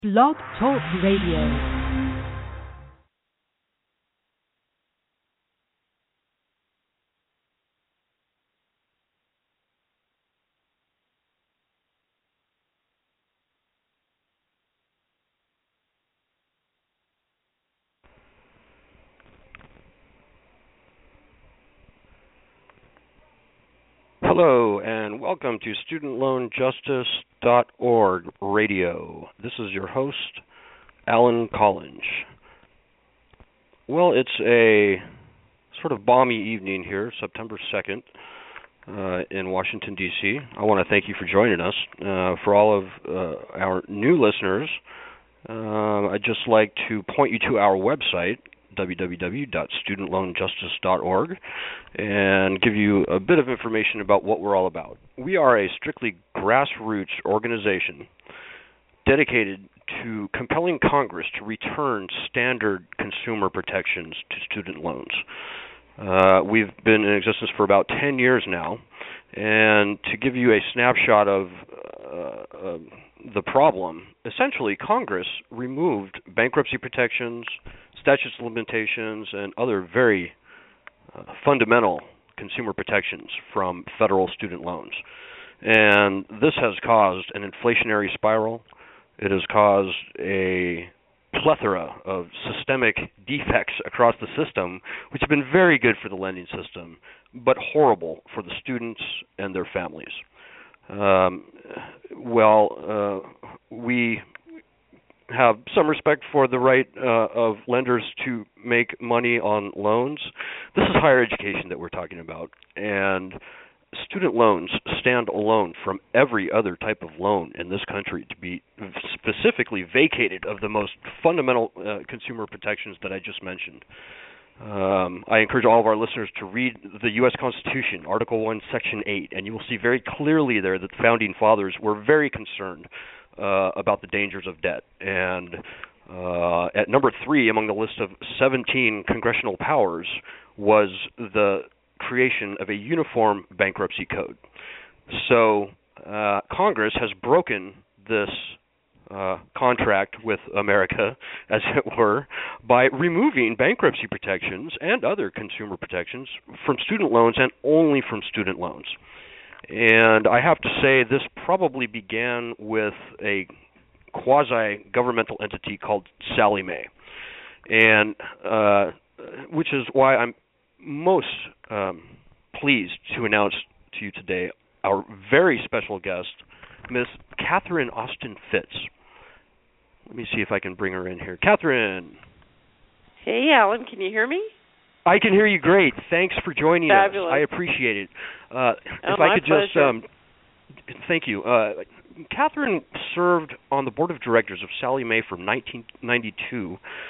Blog Talk Radio. Hello, and welcome to StudentLoanJustice.org Radio. This is your host, Alan Collins. Well, it's a sort of balmy evening here, September 2nd, in Washington, D.C. I want to thank you for joining us. For all of our new listeners, I'd just like to point you to our website, www.studentloanjustice.org, and give you a bit of information about what we're all about. We are a strictly grassroots organization dedicated to compelling Congress to return standard consumer protections to student loans. We've been in existence for about 10 years now, and to give you a snapshot of the problem, essentially Congress removed bankruptcy protections, statutes of limitations, and other very fundamental consumer protections from federal student loans. And this has caused an inflationary spiral. It has caused a plethora of systemic defects across the system, which have been very good for the lending system, but horrible for the students and their families. We have some respect for the right of lenders to make money on loans. This is higher education that we're talking about, and student loans stand alone from every other type of loan in this country to be specifically vacated of the most fundamental consumer protections that I just mentioned. I encourage all of our listeners to read the U.S. Constitution, Article 1, Section 8, and you will see very clearly there that the Founding Fathers were very concerned about the dangers of debt. And at number 3 among the list of 17 congressional powers was the creation of a uniform bankruptcy code. So Congress has broken this contract with America, as it were, by removing bankruptcy protections and other consumer protections from student loans and only from student loans. And I have to say this probably began with a quasi-governmental entity called Sallie Mae, and which is why I'm most pleased to announce to you today our very special guest, Ms. Catherine Austin Fitts. Let me see if I can bring her in here. Catherine. Hey, Alan, can you hear me? I can hear you great. Thanks for joining Fabulous. us. I appreciate it. If my I could pleasure. thank you. Catherine served on the board of directors of Sallie Mae from 1992 to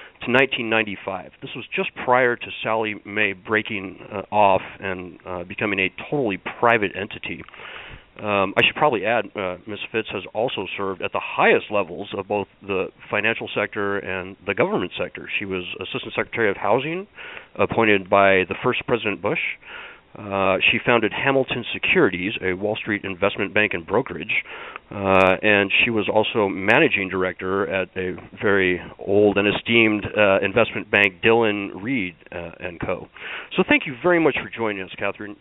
1995. This was just prior to Sallie Mae breaking off and becoming a totally private entity. I should probably add, Ms. Fitts has also served at the highest levels of both the financial sector and the government sector. She was Assistant Secretary of Housing, appointed by the first President Bush. She founded Hamilton Securities, a Wall Street investment bank and brokerage, and she was also managing director at a very old and esteemed investment bank, Dillon Reed and Co. So thank you very much for joining us, Catherine.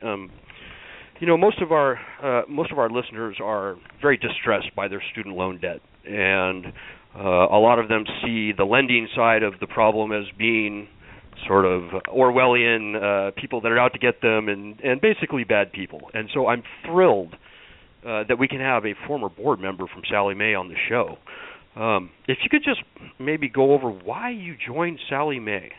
Most of our listeners are very distressed by their student loan debt, and a lot of them see the lending side of the problem as being sort of Orwellian, people that are out to get them, and basically bad people. And so I'm thrilled that we can have a former board member from Sallie Mae on the show. If you could just maybe go over why you joined Sallie Mae.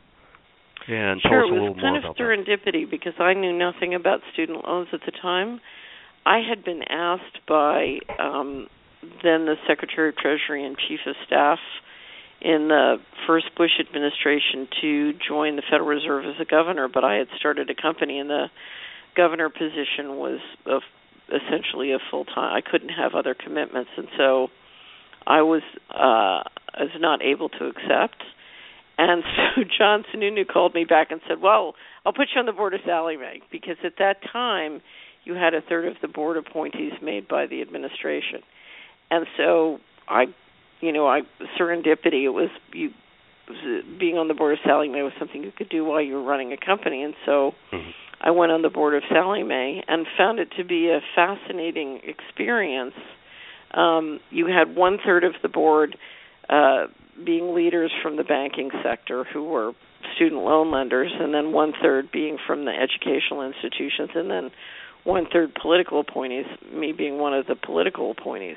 And tell us a little more about that. Sure, it was kind of serendipity because I knew nothing about student loans at the time. I had been asked by then the Secretary of Treasury and Chief of Staff in the first Bush administration to join the Federal Reserve as a governor, but I had started a company and the governor position was essentially a full-time. I couldn't have other commitments, and so I was not able to accept. And so John Sununu called me back and said, well, I'll put you on the board of Sallie Mae, because at that time you had a third of the board appointees made by the administration. And so I serendipity. It was being on the board of Sallie Mae was something you could do while you were running a company, and so I went on the board of Sallie Mae and found it to be a fascinating experience. You had 1/3 of the board being leaders from the banking sector who were student loan lenders, and then 1/3 being from the educational institutions, and then 1/3 political appointees, me being one of the political appointees.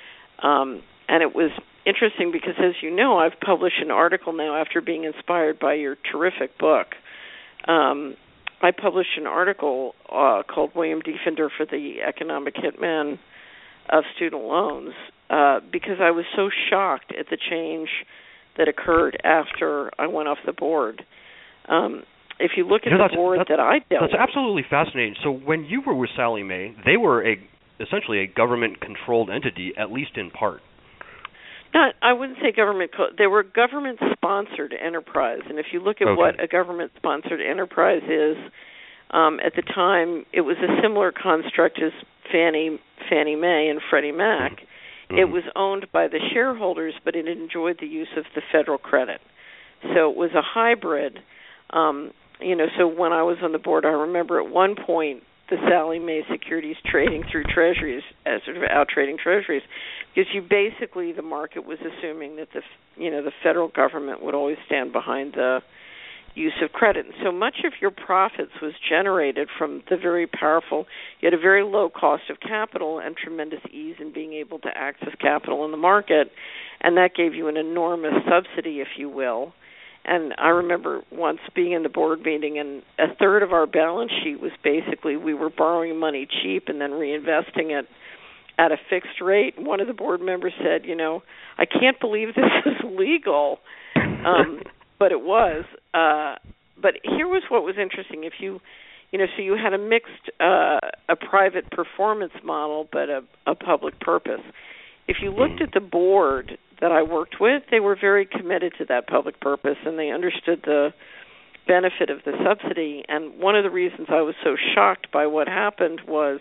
And it was interesting because, as you know, I've published an article now after being inspired by your terrific book. I published an article called William Diefender for the Economic Hitman of Student Loans because I was so shocked at the change that occurred after I went off the board. If you look at the board that I dealt with... That's absolutely fascinating. So when you were with Sallie Mae, they were essentially a government-controlled entity, at least in part. I wouldn't say government. They were government-sponsored enterprise, and if you look at what a government-sponsored enterprise is, at the time it was a similar construct as Fannie Mae and Freddie Mac. Mm-hmm. It was owned by the shareholders, but it enjoyed the use of the federal credit. So it was a hybrid. So when I was on the board, I remember at one point the Sallie Mae securities trading through treasuries, sort of out trading treasuries, because the market was assuming that the federal government would always stand behind the use of credit. And so much of your profits was generated from the very powerful, you had a very low cost of capital and tremendous ease in being able to access capital in the market, and that gave you an enormous subsidy, if you will. And I remember once being in the board meeting, and 1/3 of our balance sheet was basically we were borrowing money cheap and then reinvesting it at a fixed rate. One of the board members said, I can't believe this is legal. But it was. But here was what was interesting. If so you had a mixed, a private performance model, but a public purpose. If you looked at the board that I worked with, they were very committed to that public purpose, and they understood the benefit of the subsidy. And one of the reasons I was so shocked by what happened was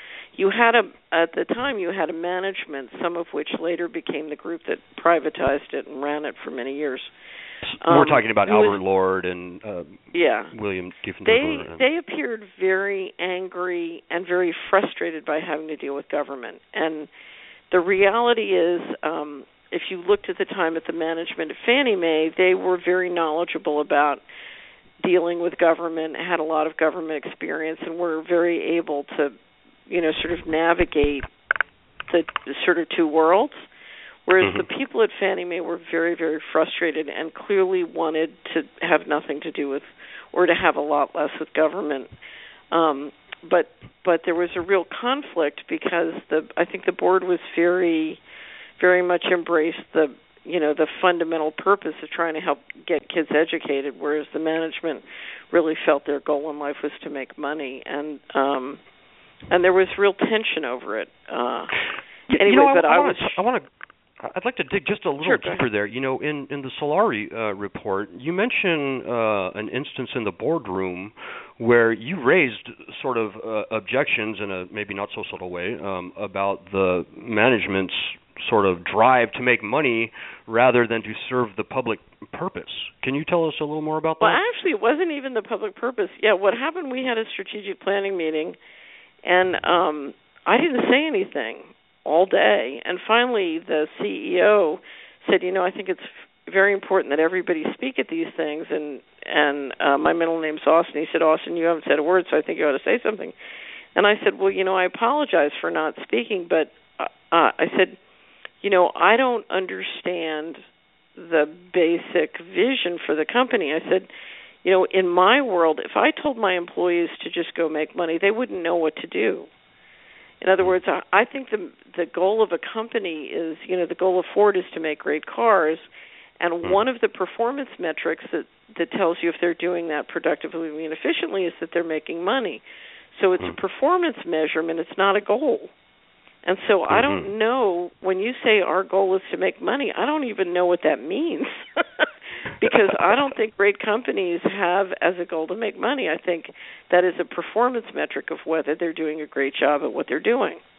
at the time you had a management, some of which later became the group that privatized it and ran it for many years. We're talking about Albert Lord and William Diefender. They appeared very angry and very frustrated by having to deal with government. And the reality is, if you looked at the time at the management of Fannie Mae, they were very knowledgeable about dealing with government, had a lot of government experience, and were very able to, sort of navigate the sort of two worlds. Whereas the people at Fannie Mae were very, very frustrated and clearly wanted to have nothing to do with, or to have a lot less with government. But there was a real conflict because I think the board was very, very much embraced the fundamental purpose of trying to help get kids educated, whereas the management really felt their goal in life was to make money, and there was real tension over it. I'd like to dig just a little deeper there. In the Solari report, you mention an instance in the boardroom where you raised sort of objections in a maybe not so subtle way about the management's sort of drive to make money rather than to serve the public purpose. Can you tell us a little more about that? Well, actually, it wasn't even the public purpose. Yeah, what happened, we had a strategic planning meeting, and I didn't say anything all day. And finally, the CEO said, I think it's very important that everybody speak at these things. And my middle name's Austin. He said, Austin, you haven't said a word, so I think you ought to say something. And I said, well, I apologize for not speaking, but I said, I don't understand the basic vision for the company. I said, in my world, if I told my employees to just go make money, they wouldn't know what to do. In other words, I think the goal of a company is, the goal of Ford is to make great cars, and one of the performance metrics that tells you if they're doing that productively and efficiently is that they're making money. So it's a performance measurement, it's not a goal. And so I don't know, when you say our goal is to make money, I don't even know what that means. Because I don't think great companies have as a goal to make money. I think that is a performance metric of whether they're doing a great job at what they're doing.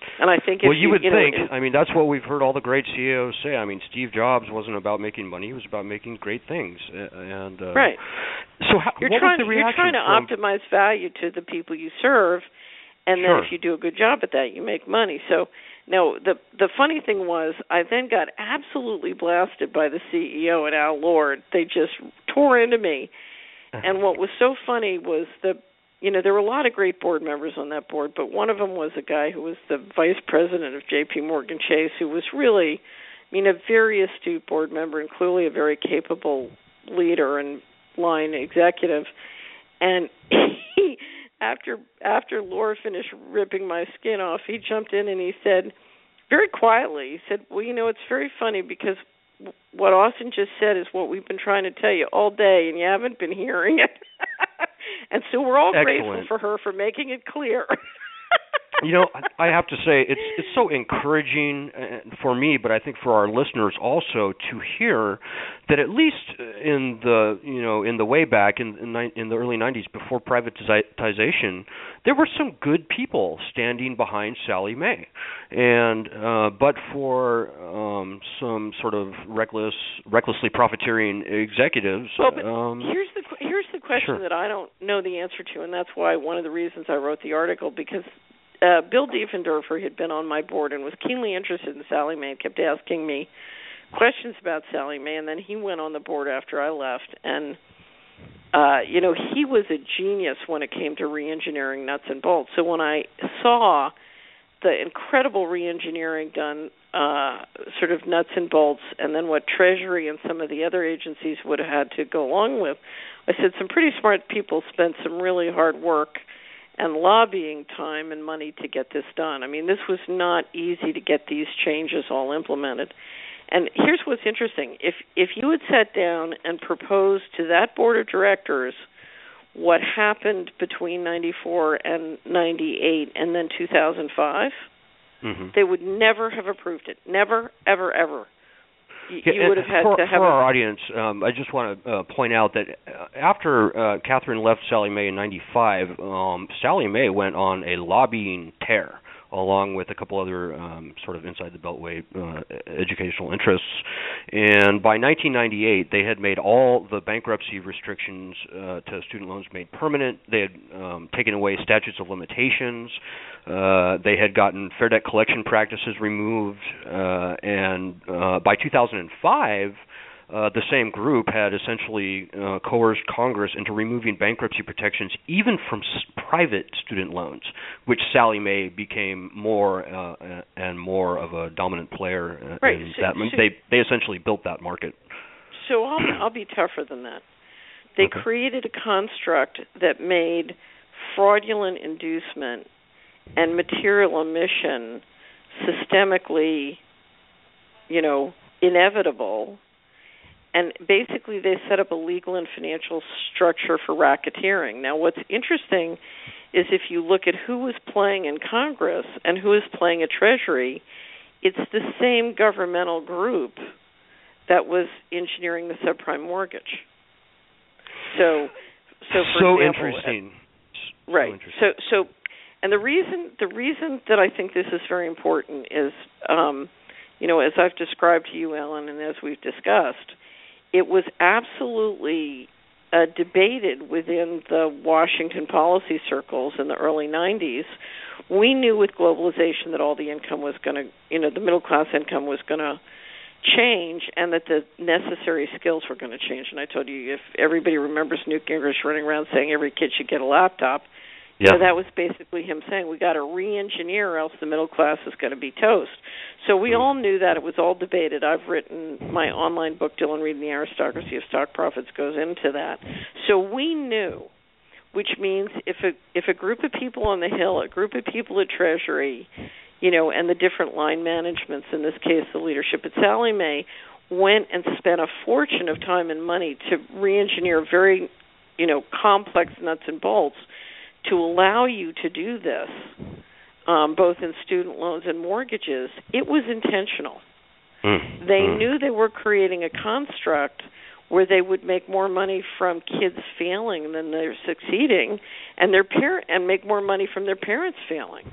And I think you would think. I mean, that's what we've heard all the great CEOs say. I mean, Steve Jobs wasn't about making money; he was about making great things. And right. So, you're what was the reaction? You're trying to optimize value to the people you serve, and then if you do a good job at that, you make money. So. Now, the funny thing was, I then got absolutely blasted by the CEO and Al Lord. They just tore into me. And what was so funny was there were a lot of great board members on that board, but one of them was a guy who was the vice president of J.P. Morgan Chase, who was really, a very astute board member and clearly a very capable leader and line executive. And he... After Laura finished ripping my skin off, he jumped in and he said, very quietly, he said, well, it's very funny because what Austin just said is what we've been trying to tell you all day, and you haven't been hearing it. And so we're all grateful for her for making it clear. I have to say it's so encouraging for me, but I think for our listeners also to hear that at least in the way back in the early 90s before privatization, there were some good people standing behind Sallie Mae, and but for some sort of recklessly profiteering executives. Well, but here's the question that I don't know the answer to, and that's why one of the reasons I wrote the article, because Bill Diefendorfer had been on my board and was keenly interested in Sallie Mae and kept asking me questions about Sallie Mae, and then he went on the board after I left. And, he was a genius when it came to reengineering nuts and bolts. So when I saw the incredible reengineering done, sort of nuts and bolts, and then what Treasury and some of the other agencies would have had to go along with, I said some pretty smart people spent some really hard work and lobbying time and money to get this done. I mean, this was not easy to get these changes all implemented. And here's what's interesting. If you had sat down and proposed to that board of directors what happened between 94 and 98 and then 2005, they would never have approved it. Never, ever, ever. You would have had to have... For our audience, I just want to point out that after Catherine left Sallie Mae in 95, Sallie Mae went on a lobbying tear, along with a couple other sort of inside the Beltway educational interests. And by 1998, they had made all the bankruptcy restrictions to student loans made permanent. They had taken away statutes of limitations. They had gotten fair debt collection practices removed. And by 2005, the same group had essentially coerced Congress into removing bankruptcy protections even from private student loans, which Sallie Mae became more and more of a dominant player. Right. They essentially built that market. So I'll be tougher than that. They created a construct that made fraudulent inducement and material omission systemically, inevitable. And basically they set up a legal and financial structure for racketeering. Now, what's interesting is if you look at who was playing in Congress and who is playing at Treasury, it's the same governmental group that was engineering the subprime mortgage. So for example, interesting. Right. So and the reason that I think this is very important is, as I've described to you, Ellen, and as we've discussed, it was absolutely debated within the Washington policy circles in the early 90s. We knew with globalization that all the income was going to, the middle class income was going to change, and that the necessary skills were going to change. And I told you, if everybody remembers Newt Gingrich running around saying every kid should get a laptop, so that was basically him saying we got to re-engineer or else the middle class is going to be toast. So we all knew that. It was all debated. I've written my online book, Dylan Reading the Aristocracy of Stock Profits, goes into that. So we knew, which means if a group of people on the Hill, a group of people at Treasury, and the different line managements, in this case the leadership at Sallie Mae, went and spent a fortune of time and money to re-engineer very, complex nuts and bolts, to allow you to do this, both in student loans and mortgages, it was intentional. They knew they were creating a construct where they would make more money from kids failing than they're succeeding, and and make more money from their parents failing.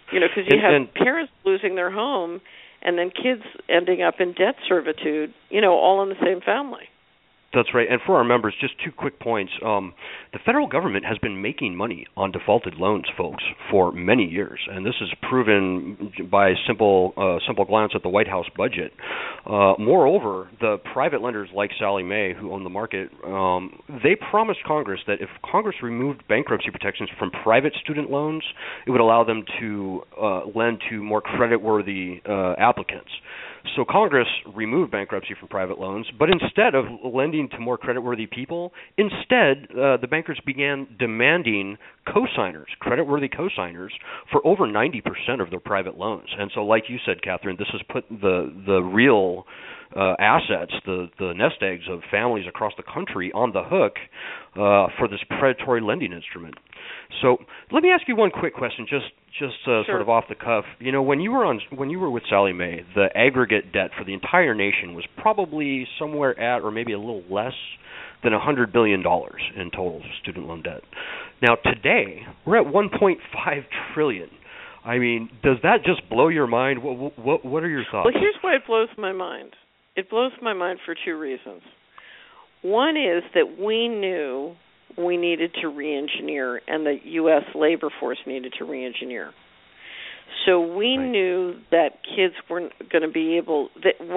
Because you have parents losing their home and then kids ending up in debt servitude, all in the same family. That's right. And for our members, just two quick points. The federal government has been making money on defaulted loans, folks, for many years, and this is proven by a simple glance at the White House budget. Moreover, the private lenders like Sallie Mae, who own the market, they promised Congress that if Congress removed bankruptcy protections from private student loans, it would allow them to lend to more creditworthy applicants. So Congress removed bankruptcy from private loans, but instead of lending to more creditworthy people, the bankers began demanding cosigners, creditworthy cosigners, for over 90% of their private loans. And so, like you said, Catherine, this has put the real assets, the nest eggs of families across the country on the hook for this predatory lending instrument. So let me ask you one quick question, just Sure. sort of off the cuff. When you were with Sallie Mae, the aggregate debt for the entire nation was probably somewhere at, or maybe a little less than $100 billion in total student loan debt. Now today we're at $1.5 trillion. I mean, does that just blow your mind? What are your thoughts? Well, here's why it blows my mind. It blows my mind for two reasons. One is that we knew we needed to re-engineer, and the U.S. labor force needed to re-engineer. So we knew that kids weren't going to be able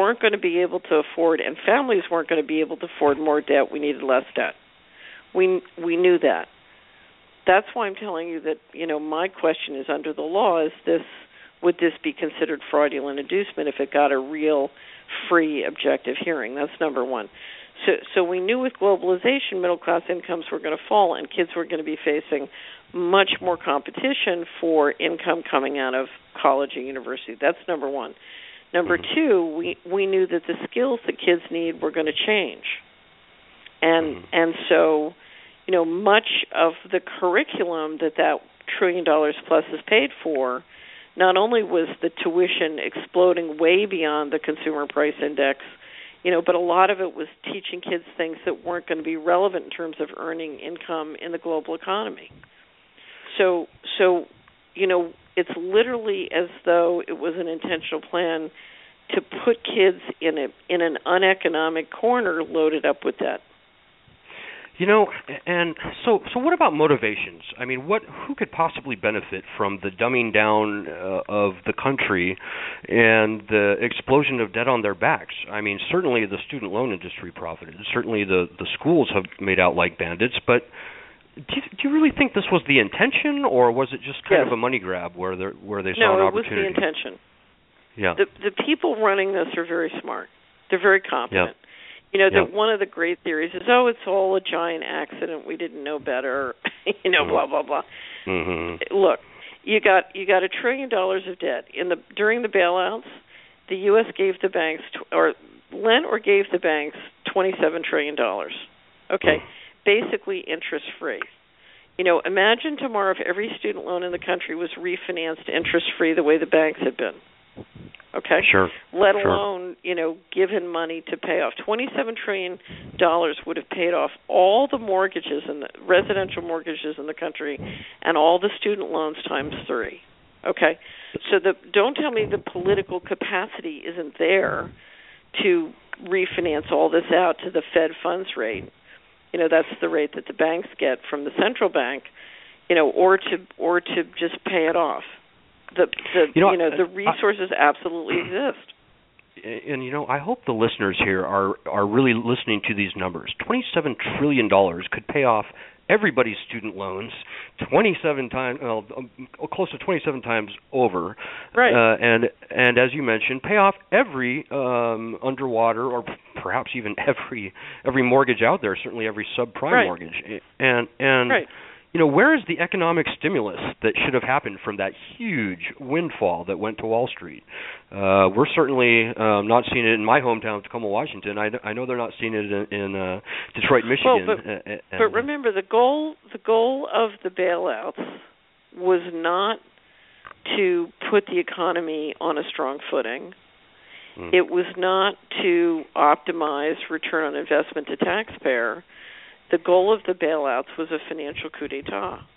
to afford, and families weren't going to be able to afford more debt. We needed less debt. We knew that. That's why I'm telling you that, my question is, under the law, would this be considered fraudulent inducement if it got a real, free, objective hearing? That's number one. So we knew with globalization, middle-class incomes were going to fall, and kids were going to be facing much more competition for income coming out of college or university. That's number one. Number two, we knew that the skills that kids need were going to change. And so, much of the curriculum that $1 trillion plus is paid for, not only was the tuition exploding way beyond the consumer price index, but a lot of it was teaching kids things that weren't going to be relevant in terms of earning income in the global economy. So it's literally as though it was an intentional plan to put kids in an uneconomic corner loaded up with debt. And so what about motivations? I mean, who could possibly benefit from the dumbing down of the country and the explosion of debt on their backs? I mean, certainly the student loan industry profited. Certainly the schools have made out like bandits. But do you really think this was the intention, or was it just kind of a money grab where they saw an opportunity? No, it was the intention. Yeah. The people running this are very smart. They're very competent. Yeah. That one of the great theories is, it's all a giant accident. We didn't know better. Blah blah blah. Mm-hmm. Look, you got $1 trillion of debt during the bailouts. The U.S. gave the banks lent or gave the banks $27 trillion. Okay, basically interest free. Imagine tomorrow if every student loan in the country was refinanced interest free the way the banks had been. Okay? Sure. Let alone, given money to pay off. $27 trillion would have paid off all the mortgages and the residential mortgages in the country and all the student loans times 3. Okay? So don't tell me the political capacity isn't there to refinance all this out to the Fed funds rate. That's the rate that the banks get from the central bank, or to just pay it off. The resources absolutely exist. And I hope the listeners here are really listening to these numbers. $27 trillion could pay off everybody's student loans 27 times, close to 27 times over. Right. And as you mentioned, pay off every underwater, or perhaps even every mortgage out there. Certainly every subprime mortgage. And right. Where is the economic stimulus that should have happened from that huge windfall that went to Wall Street? We're certainly not seeing it in my hometown of Tacoma, Washington. I know they're not seeing it in Detroit, Michigan. Well, but remember, the goal of the bailouts was not to put the economy on a strong footing. It was not to optimize return on investment to taxpayer. The goal of the bailouts was a financial coup d'etat.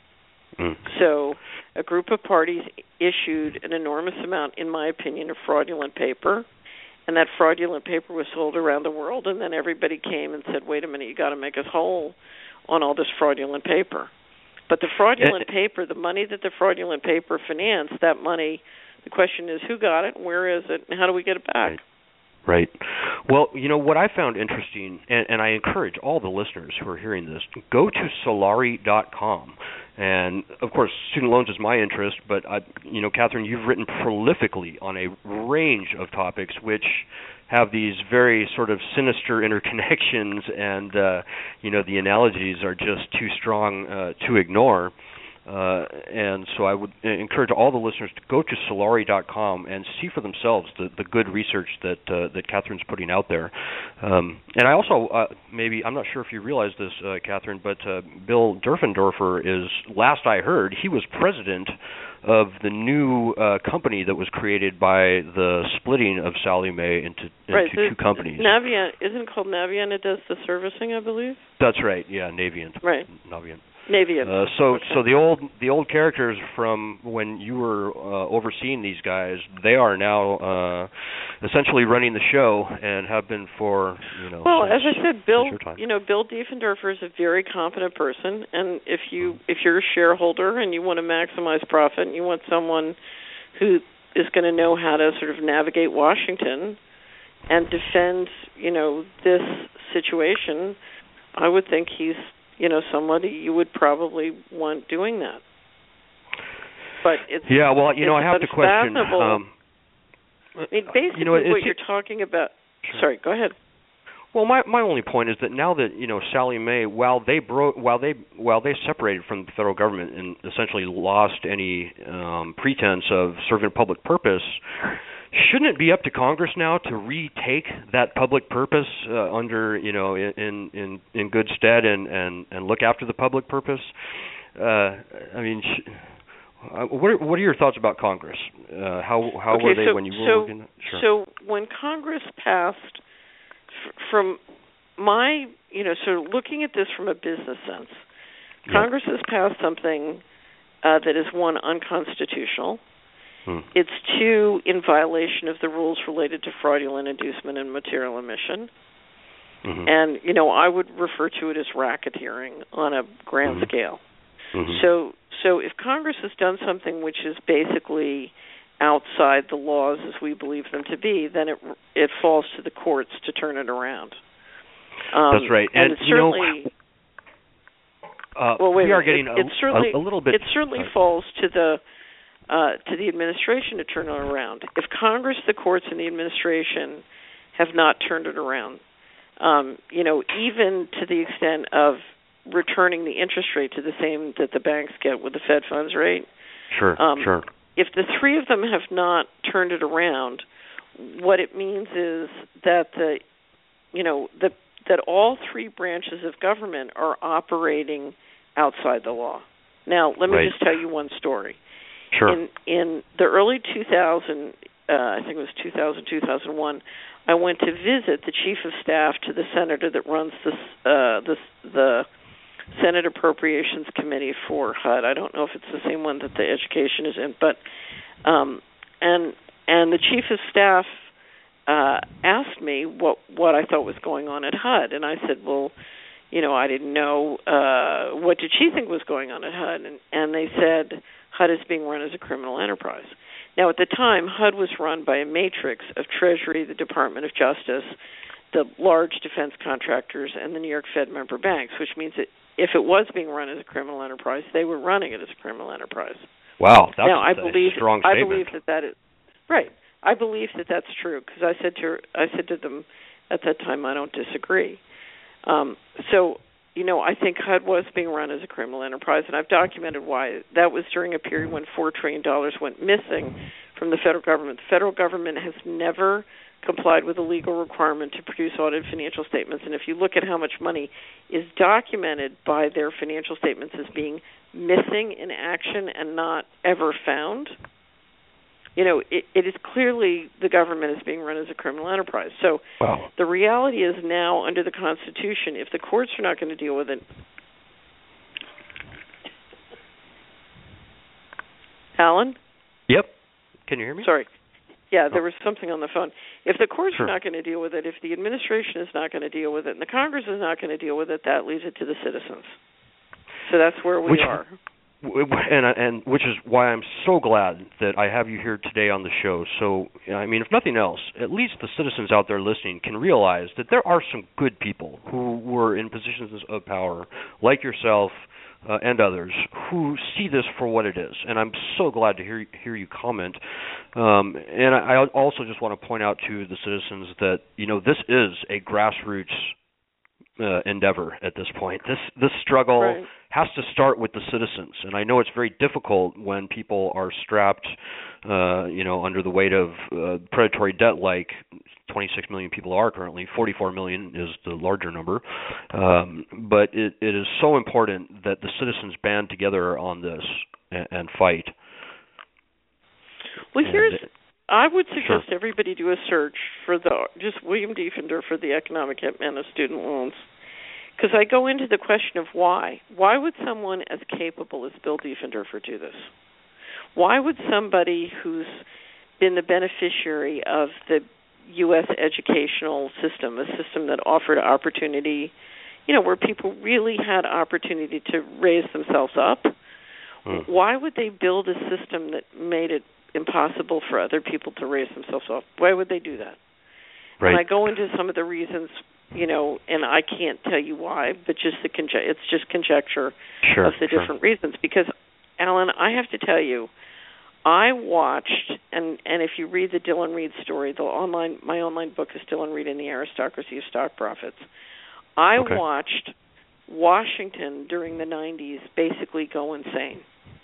So a group of parties issued an enormous amount, in my opinion, of fraudulent paper, and that fraudulent paper was sold around the world, and then everybody came and said, wait a minute, you got to make us whole on all this fraudulent paper. But the fraudulent paper, the money that the fraudulent paper financed, that money, the question is who got it, where is it, and how do we get it back? Right. Well, what I found interesting, and I encourage all the listeners who are hearing this, go to Solari.com. And, of course, student loans is my interest, but, Catherine, you've written prolifically on a range of topics which have these very sort of sinister interconnections, and, the analogies are just too strong to ignore. And so I would encourage all the listeners to go to Solari.com and see for themselves the good research that Catherine's putting out there. And I also, I'm not sure if you realize this, Catherine, but Bill Durfendorfer is, last I heard, he was president of the new company that was created by the splitting of Sallie Mae into two companies. Navient, isn't it called Navient? It does the servicing, I believe. That's right. Yeah, Navient. Right. Navient. So the old characters from when you were overseeing these guys, they are now essentially running the show and have been for Well, as I said, Bill Diefendorfer is a very competent person, and if you're a shareholder and you want to maximize profit and you want someone who is going to know how to sort of navigate Washington and defend this situation, I would think he's somebody you would probably want doing that. But it's I have to question. Basically, what you're talking about. Sure. Sorry, go ahead. Well, my only point is that now that Sallie Mae, while they separated from the federal government and essentially lost any pretense of serving a public purpose, shouldn't it be up to Congress now to retake that public purpose under in good stead and look after the public purpose? What are your thoughts about Congress? How were they when you were looking at? Sure. So when Congress passed, from my sort of looking at this from a business sense, Congress has passed something that is, one, unconstitutional. It's, two, in violation of the rules related to fraudulent inducement and material omission. And, I would refer to it as racketeering on a grand scale. So if Congress has done something which is basically outside the laws as we believe them to be, then it falls to the courts to turn it around. That's right. And it certainly... we are getting a little bit... It certainly falls to the administration to turn it around. If Congress, the courts, and the administration have not turned it around, even to the extent of returning the interest rate to the same that the banks get with the Fed funds rate. Sure. If the three of them have not turned it around, what it means is that that all three branches of government are operating outside the law. Now, let me just tell you one story. Sure. In the early 2000, I think it was 2000, 2001, I went to visit the chief of staff to the senator that runs the Senate Appropriations Committee for HUD. I don't know if it's the same one that the education is in, but and the chief of staff asked me what I thought was going on at HUD, and I said, well, I didn't know. What did she think was going on at HUD? And they said HUD is being run as a criminal enterprise. Now, at the time, HUD was run by a matrix of Treasury, the Department of Justice, the large defense contractors, and the New York Fed member banks, which means that if it was being run as a criminal enterprise, they were running it as a criminal enterprise. Wow, that's a strong statement. I believe that is right. I believe that that's true because I said to them at that time, I don't disagree. I think HUD was being run as a criminal enterprise, and I've documented why. That was during a period when $4 trillion went missing from the federal government. The federal government has never complied with a legal requirement to produce audited financial statements, and if you look at how much money is documented by their financial statements as being missing in action and not ever found, it is clearly the government is being run as a criminal enterprise. So The reality is now, under the Constitution, if the courts are not going to deal with it, Alan? Yep. Can you hear me? Sorry. Yeah, there was something on the phone. If the courts Sure. are not going to deal with it, if the administration is not going to deal with it, and the Congress is not going to deal with it, that leaves it to the citizens. So that's where we are. And which is why I'm so glad that I have you here today on the show. So, I mean, if nothing else, at least the citizens out there listening can realize that there are some good people who were in positions of power, like yourself and others, who see this for what it is. And I'm so glad to hear you comment. And I also just want to point out to the citizens that, you know, this is a grassroots endeavor at this point. This struggle has to start with the citizens, and I know it's very difficult when people are strapped, under the weight of predatory debt, like 26 million people are currently. 44 million is the larger number, but it is so important that the citizens band together on this and fight. Well, I would suggest everybody do a search for just William Diefender for the economic hitman of student loans, because I go into the question of why. Why would someone as capable as Bill Diefender do this? Why would somebody who's been the beneficiary of the U.S. educational system, a system that offered opportunity, where people really had opportunity to raise themselves up, why would they build a system that made it impossible for other people to raise themselves up? Why would they do that? Right. And I go into some of the reasons, and I can't tell you why, but it's just conjecture of the different reasons. Because, Alan, I have to tell you, I watched, and if you read the Dylan Reed story, my online book is Dylan Reed and the Aristocracy of Stock Profits. I watched Washington during the 90s basically go insane.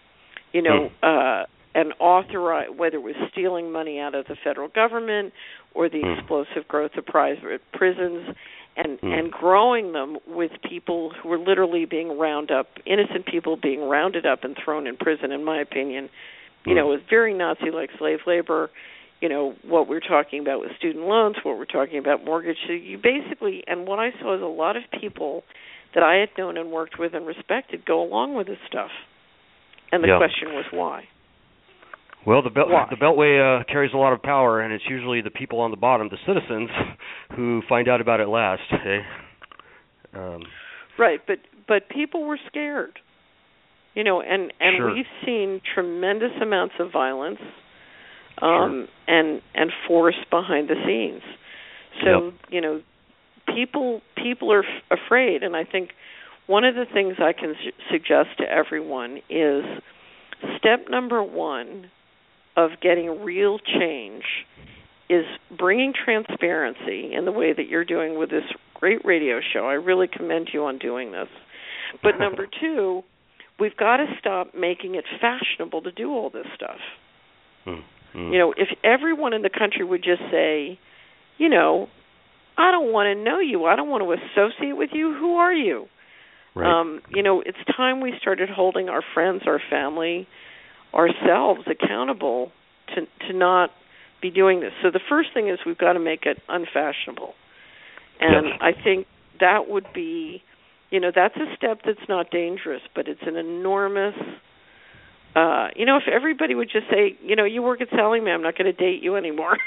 And authorize, whether it was stealing money out of the federal government or the explosive growth of private prisons, and growing them with people who were literally being innocent people being rounded up and thrown in prison, in my opinion. With very Nazi-like slave labor, what we're talking about with student loans, what we're talking about mortgage. So you basically, and what I saw is a lot of people that I had known and worked with and respected go along with this stuff. And the question was why? Well, the Beltway carries a lot of power, and it's usually the people on the bottom, the citizens, who find out about it last. Okay? Right, but people were scared. And we've seen tremendous amounts of violence and force behind the scenes. So, people are afraid, and I think one of the things I can suggest to everyone is step number one of getting real change is bringing transparency in the way that you're doing with this great radio show. I really commend you on doing this. But number two, we've got to stop making it fashionable to do all this stuff. If everyone in the country would just say, I don't want to know you. I don't want to associate with you. Who are you? Right. It's time we started holding our friends, our family, ourselves accountable to not be doing this. So the first thing is we've got to make it unfashionable. And I think that would be, that's a step that's not dangerous, but it's an enormous, if everybody would just say, you work at Sallie Mae, I'm not going to date you anymore.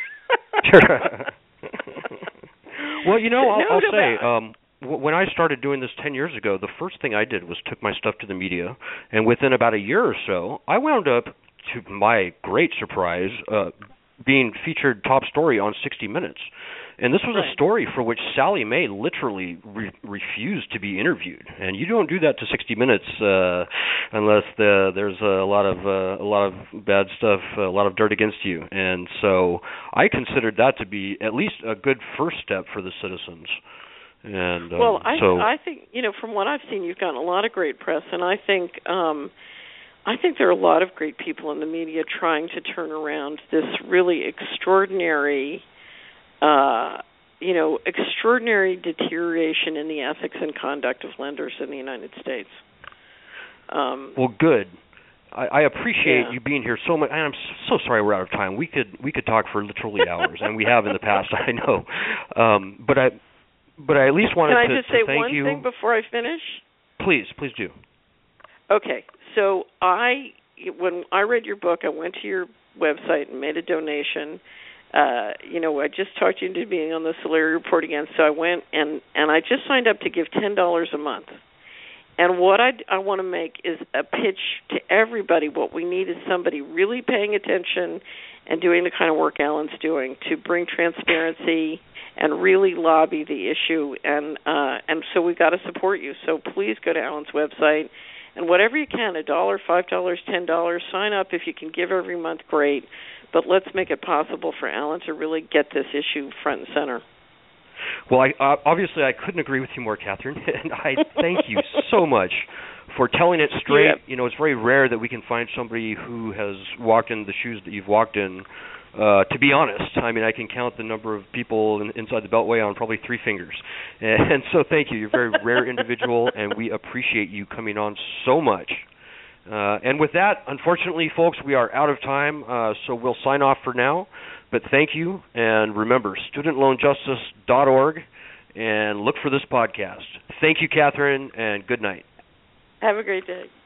Well, I'll say, when I started doing this 10 years ago, the first thing I did was took my stuff to the media, and within about a year or so, I wound up, to my great surprise, being featured top story on 60 Minutes. And this was a story for which Sallie Mae literally refused to be interviewed. And you don't do that to 60 Minutes unless there's a lot of bad stuff, a lot of dirt against you. And so I considered that to be at least a good first step for the citizens. And I think from what I've seen, you've gotten a lot of great press, and I think there are a lot of great people in the media trying to turn around this really extraordinary deterioration in the ethics and conduct of lenders in the United States. Well, good. I appreciate you being here so much. And I'm so sorry we're out of time. We could talk for literally hours, and we have in the past. I know, but I at least wanted to thank you. Can I just say one thing before I finish? Please do. Okay, so I when I read your book, I went to your website and made a donation. I just talked you into being on the Solari Report again, so I went and I just signed up to give $10 a month. And what I want to make is a pitch to everybody. What we need is somebody really paying attention and doing the kind of work Alan's doing to bring transparency and really lobby the issue. And so we've got to support you. So please go to Alan's website. And whatever you can, $1, $5, $10, sign up. If you can give every month, great. But let's make it possible for Alan to really get this issue front and center. Well, obviously I couldn't agree with you more, Catherine, and I thank you so much for telling it straight. Yeah. It's very rare that we can find somebody who has walked in the shoes that you've walked in. To be honest, I mean, I can count the number of people inside the Beltway on probably 3 fingers. And so thank you. You're a very rare individual, and we appreciate you coming on so much. And with that, unfortunately, folks, we are out of time, so we'll sign off for now. But thank you, and remember, studentloanjustice.org, and look for this podcast. Thank you, Catherine, and good night. Have a great day.